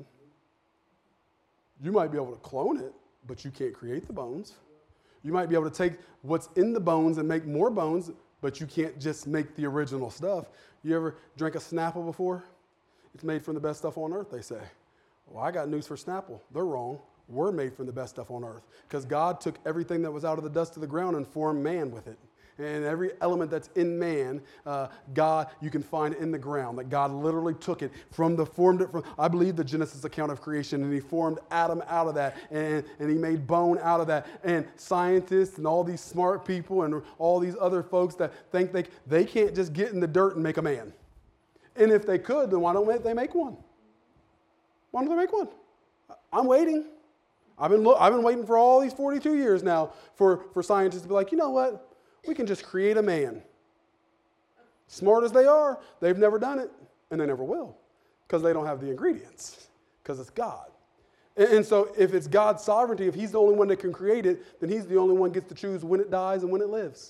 You might be able to clone it, but you can't create the bones. You might be able to take what's in the bones and make more bones, but you can't just make the original stuff. You ever drank a Snapple before? It's made from the best stuff on earth, they say. Well, I got news for Snapple. They're wrong. We're made from the best stuff on earth because God took everything that was out of the dust of the ground and formed man with it. And every element that's in man, God, you can find in the ground. That God literally took it formed it from, I believe, the Genesis account of creation. And he formed Adam out of that. And he made bone out of that. And scientists and all these smart people and all these other folks that think they can't just get in the dirt and make a man. And if they could, then why don't they make one? Why don't they make one? I'm waiting. I've been waiting for all these 42 years now for scientists to be like, you know what? We can just create a man. Smart as they are, they've never done it, and they never will, because they don't have the ingredients, because it's God. And so if it's God's sovereignty, if he's the only one that can create it, then he's the only one that gets to choose when it dies and when it lives.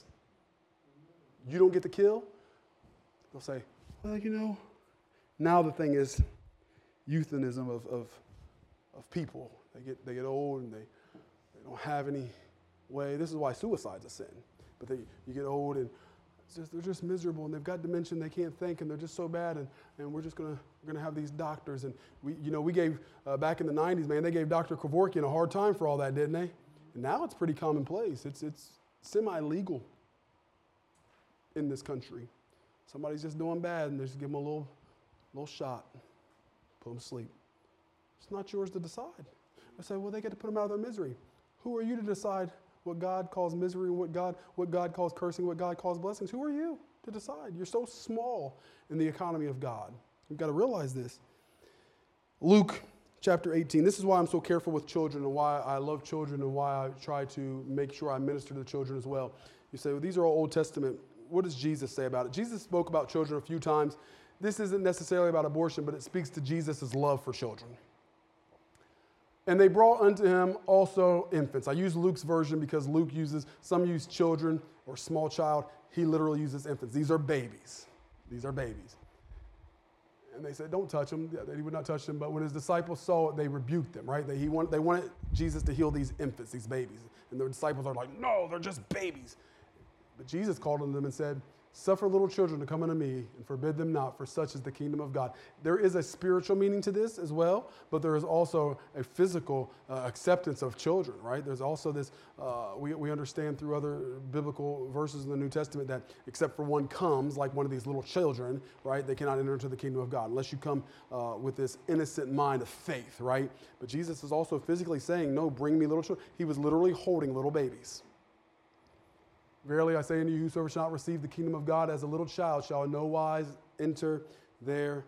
You don't get to kill. They'll say, well, now the thing is euthanism of people. They get old and they don't have any way. This is why suicide's a sin. But you get old and they're just miserable and they've got dementia and they can't think and they're just so bad and we're just gonna have these doctors and we gave back in the 90s, man, they gave Dr. Kevorkian a hard time for all that, didn't they? And now it's pretty commonplace. It's semi-legal in this country. Somebody's just doing bad and they just give them a little shot, put them to sleep. It's not yours to decide. I say, well, they get to put them out of their misery. Who are you to decide what God calls misery, what God calls cursing, what God calls blessings? Who are you to decide? You're so small in the economy of God. You've got to realize this. Luke chapter 18. This is why I'm so careful with children and why I love children and why I try to make sure I minister to the children as well. You say, well, these are all Old Testament. What does Jesus say about it? Jesus spoke about children a few times. This isn't necessarily about abortion, but it speaks to Jesus' love for children. And they brought unto him also infants. I use Luke's version because Luke some use children or small child. He literally uses infants. These are babies. These are babies. And they said, don't touch them. He would not touch them. But when his disciples saw it, they rebuked them, right? They wanted Jesus to heal these infants, these babies. And the disciples are like, no, they're just babies. But Jesus called on them and said, suffer little children to come unto me and forbid them not, for such is the kingdom of God. There is a spiritual meaning to this as well, but there is also a physical acceptance of children, right? There's also this, we understand through other biblical verses in the New Testament that except for one comes, like one of these little children, right, they cannot enter into the kingdom of God unless you come with this innocent mind of faith, right? But Jesus is also physically saying, no, bring me little children. He was literally holding little babies. Verily I say unto you, whosoever shall not receive the kingdom of God as a little child shall in no wise enter therein.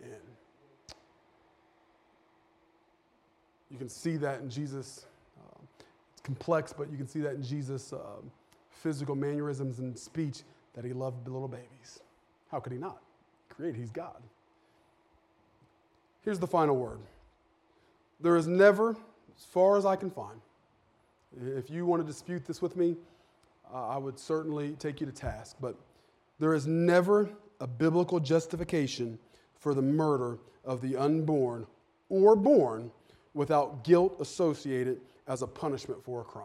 You can see that in Jesus. It's complex, but you can see that in Jesus' physical mannerisms and speech that he loved the little babies. How could he not? He created. He's God. Here's the final word. There is never, as far as I can find, if you want to dispute this with me, I would certainly take you to task, but there is never a biblical justification for the murder of the unborn or born without guilt associated as a punishment for a crime.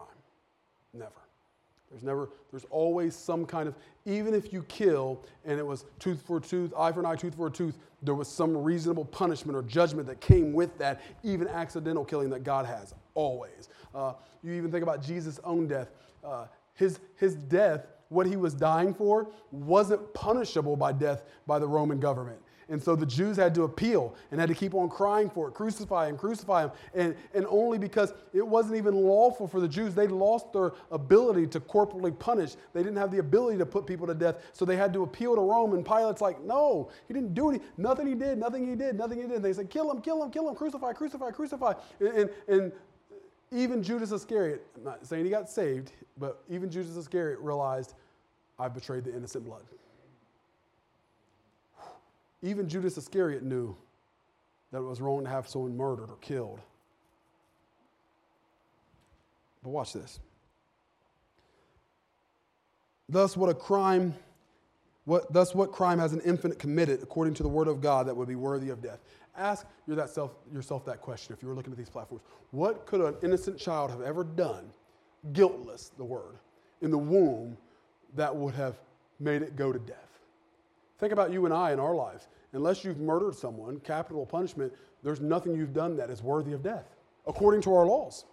Never. There's always some kind of, even if you kill and it was tooth for a tooth, eye for an eye, tooth for a tooth, there was some reasonable punishment or judgment that came with that, even accidental killing that God has, always. You even think about Jesus' own death. His death, what he was dying for, wasn't punishable by death by the Roman government. And so the Jews had to appeal and had to keep on crying for it, crucify him. And only because it wasn't even lawful for the Jews, they lost their ability to corporally punish. They didn't have the ability to put people to death, so they had to appeal to Rome. And Pilate's like, no, he didn't do anything. Nothing he did. And they said, kill him, crucify. And even Judas Iscariot, I'm not saying he got saved, but even Judas Iscariot realized, I've betrayed the innocent blood. Even Judas Iscariot knew that it was wrong to have someone murdered or killed. But watch this. Thus, what crime has an infant committed according to the word of God that would be worthy of death? Ask yourself that question if you were looking at these platforms. What could an innocent child have ever done, guiltless, the word, in the womb that would have made it go to death? Think about you and I in our lives. Unless you've murdered someone, capital punishment, there's nothing you've done that is worthy of death, according to our laws.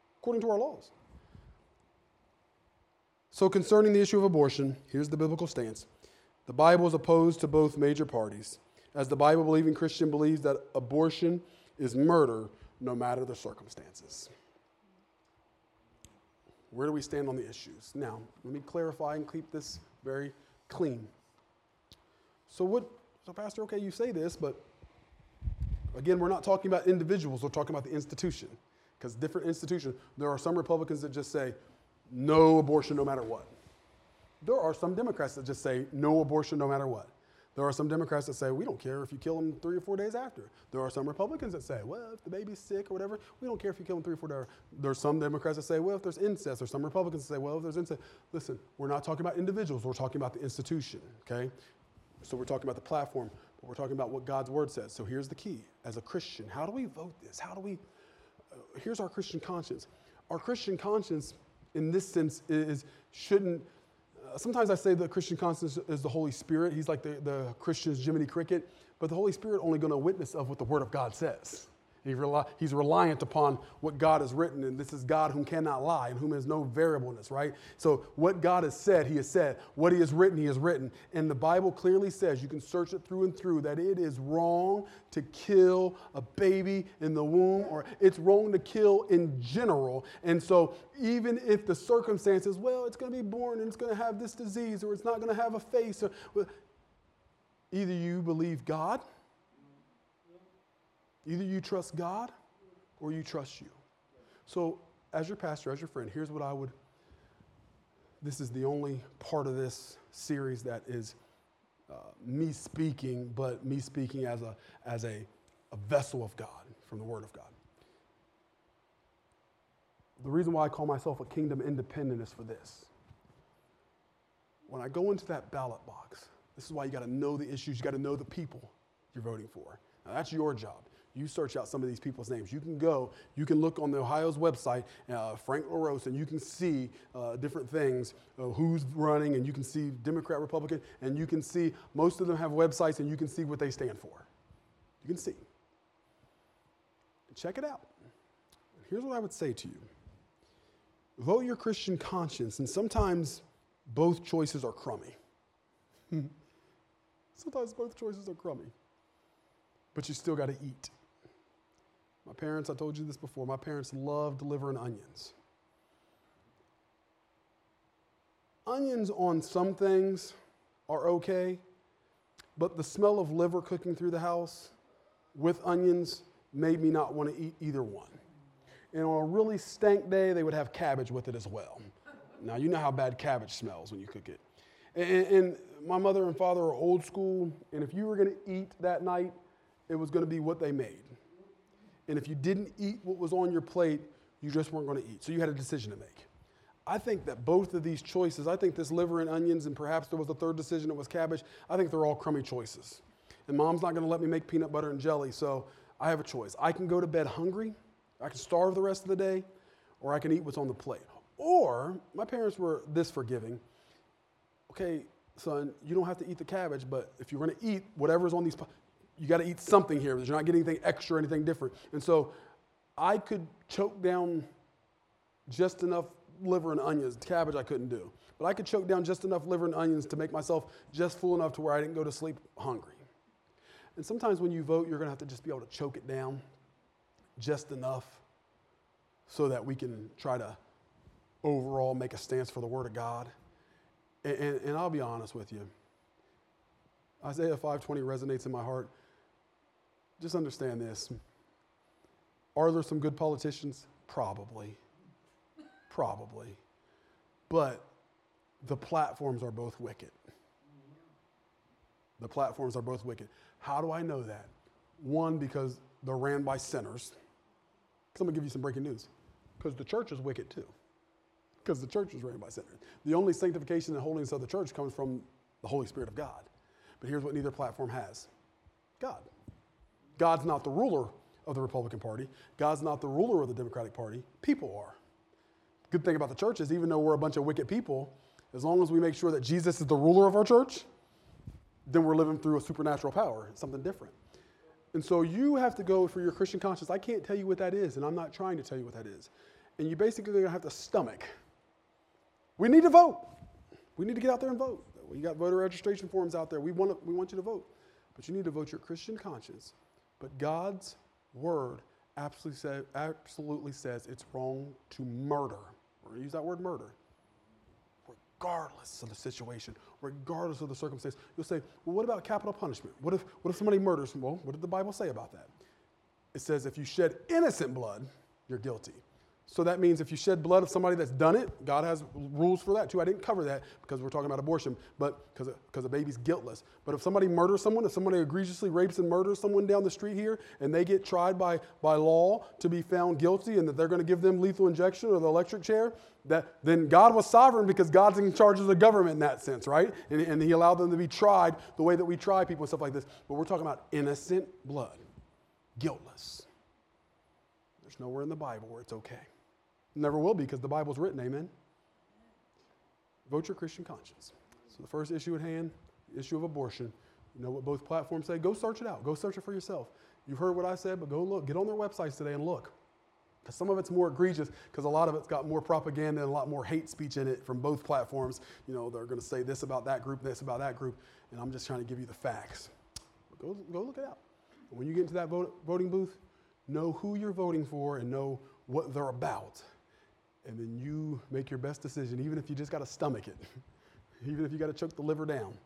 So concerning the issue of abortion, here's the biblical stance. The Bible is opposed to both major parties, as the Bible-believing Christian believes that abortion is murder no matter the circumstances. Where do we stand on the issues? Now, let me clarify and keep this very clean. So Pastor, okay, you say this, but again, we're not talking about individuals, we're talking about the institution. Because different institutions, there are some Republicans that just say, no abortion no matter what. There are some Democrats that just say, no abortion no matter what. There are some Democrats that say, we don't care if you kill them 3 or 4 days after. There are some Republicans that say, well, if the baby's sick or whatever, we don't care if you kill them 3 or 4 days. There are some Democrats that say, well, if there's incest. There's some Republicans that say, well, if there's incest. Listen, we're not talking about individuals. We're talking about the institution, okay? So we're talking about the platform, but we're talking about what God's word says. So here's the key. As a Christian, how do we vote this? Here's our Christian conscience. Our Christian conscience, in this sense, sometimes I say the Christian conscience is the Holy Spirit. He's like the Christian's Jiminy Cricket, but the Holy Spirit only going to witness of what the Word of God says. He's reliant upon what God has written, and this is God whom cannot lie and whom has no variableness, right? So what God has said, he has said. What he has written, he has written. And the Bible clearly says, you can search it through and through, that it is wrong to kill a baby in the womb, or it's wrong to kill in general. And so even if the circumstances, well, it's going to be born and it's going to have this disease, or it's not going to have a face, either you believe God, either you trust God or you trust you. So as your pastor, as your friend, here's what this is the only part of this series that is me speaking, but me speaking as a vessel of God from the Word of God. The reason why I call myself a kingdom independent is for this. When I go into that ballot box, this is why you got to know the issues, you got to know the people you're voting for. Now that's your job. You search out some of these people's names. You can look on the Ohio's website, Frank LaRose, and you can see different things, who's running, and you can see Democrat, Republican, and you can see most of them have websites, and you can see what they stand for. You can see. Check it out. Here's what I would say to you. Vote your Christian conscience, and sometimes both choices are crummy. Sometimes both choices are crummy. But you still got to eat. My parents, I told you this before, my parents loved liver and onions. Onions on some things are okay, but the smell of liver cooking through the house with onions made me not want to eat either one. And on a really stank day, they would have cabbage with it as well. Now, you know how bad cabbage smells when you cook it. And my mother and father are old school, and if you were going to eat that night, it was going to be what they made. And if you didn't eat what was on your plate, you just weren't going to eat. So you had a decision to make. I think that both of these choices, I think this liver and onions, and perhaps there was a third decision, it was cabbage, I think they're all crummy choices. And Mom's not going to let me make peanut butter and jelly, so I have a choice. I can go to bed hungry, I can starve the rest of the day, or I can eat what's on the plate. Or, my parents were this forgiving. Okay, son, you don't have to eat the cabbage, but if you're going to eat whatever's on these, you got to eat something here, because you're not getting anything extra or anything different. And so I could choke down just enough liver and onions. Cabbage I couldn't do. But I could choke down just enough liver and onions to make myself just full enough to where I didn't go to sleep hungry. And sometimes when you vote, you're going to have to just be able to choke it down just enough so that we can try to overall make a stance for the Word of God. And I'll be honest with you. Isaiah 5:20 resonates in my heart. Just understand this. Are there some good politicians? Probably. Probably. But the platforms are both wicked. The platforms are both wicked. How do I know that? One, because they're ran by sinners. I'm going to give you some breaking news. Because the church is wicked too. Because the church is ran by sinners. The only sanctification and holiness of the church comes from the Holy Spirit of God. But here's what neither platform has. God. God's not the ruler of the Republican Party. God's not the ruler of the Democratic Party. People are. Good thing about the church is even though we're a bunch of wicked people, as long as we make sure that Jesus is the ruler of our church, then we're living through a supernatural power, something different. And so you have to go for your Christian conscience. I can't tell you what that is, and I'm not trying to tell you what that is. And you basically are going to have to stomach. We need to vote. We need to get out there and vote. You got voter registration forms out there. We want you to vote. But you need to vote your Christian conscience. But God's word absolutely says it's wrong to murder. We're going to use that word murder. Regardless of the situation, regardless of the circumstance. You'll say, well, what about capital punishment? What if somebody murders? Well, what did the Bible say about that? It says if you shed innocent blood, you're guilty. So that means if you shed blood of somebody that's done it, God has rules for that too. I didn't cover that because we're talking about abortion, but because a baby's guiltless. But if somebody murders someone, if somebody egregiously rapes and murders someone down the street here, and they get tried by law to be found guilty, and that they're going to give them lethal injection or the electric chair, then God was sovereign because God's in charge of the government in that sense, right? And he allowed them to be tried the way that we try people and stuff like this. But we're talking about innocent blood, guiltless. There's nowhere in the Bible where it's okay. Never will be because the Bible's written, amen? Vote your Christian conscience. So the first issue at hand, the issue of abortion. You know what both platforms say? Go search it out. Go search it for yourself. You've heard what I said, but go look. Get on their websites today and look. Because some of it's more egregious because a lot of it's got more propaganda and a lot more hate speech in it from both platforms. You know, they're going to say this about that group, this about that group, and I'm just trying to give you the facts. But go look it up. And when you get into that voting booth, know who you're voting for and know what they're about. And then you make your best decision, even if you just got to stomach it, even if you got to choke the liver down.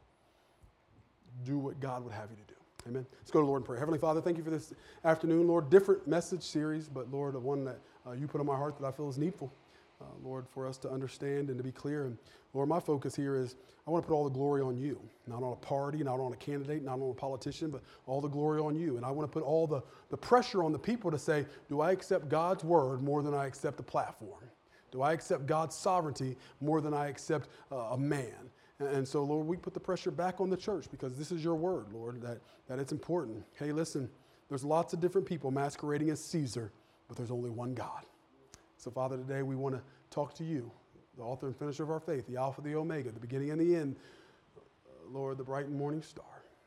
Do what God would have you to do. Amen. Let's go to the Lord in prayer. Heavenly Father, thank you for this afternoon, Lord. Different message series, but Lord, the one that you put on my heart that I feel is needful, Lord, for us to understand and to be clear. And Lord, my focus here is I want to put all the glory on you, not on a party, not on a candidate, not on a politician, but all the glory on you. And I want to put all the pressure on the people to say, do I accept God's word more than I accept the platform? Do I accept God's sovereignty more than I accept a man? And so, Lord, we put the pressure back on the church because this is your word, Lord, that it's important. Hey, listen, there's lots of different people masquerading as Caesar, but there's only one God. So, Father, today we want to talk to you, the author and finisher of our faith, the Alpha, the Omega, the beginning and the end, Lord, the bright and morning star,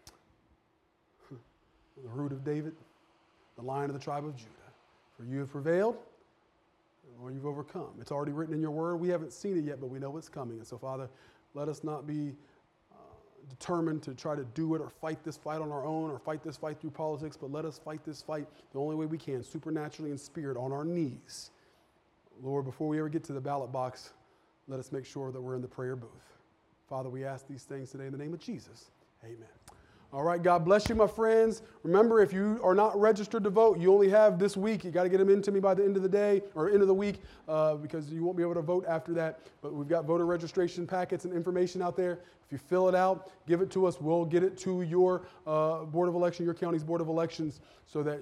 the root of David, the Lion of the tribe of Judah. For you have prevailed. Lord, you've overcome. It's already written in your word. We haven't seen it yet, but we know it's coming. And so, Father, let us not be determined to try to do it or fight this fight on our own or fight this fight through politics, but let us fight this fight the only way we can, supernaturally in spirit, on our knees. Lord, before we ever get to the ballot box, let us make sure that we're in the prayer booth. Father, we ask these things today in the name of Jesus. Amen. All right, God bless you, my friends. Remember, if you are not registered to vote, you only have this week. You got to get them into me by the end of the day or end of the week because you won't be able to vote after that. But we've got voter registration packets and information out there. If you fill it out, give it to us. We'll get it to your Board of Election, your county's Board of Elections, so that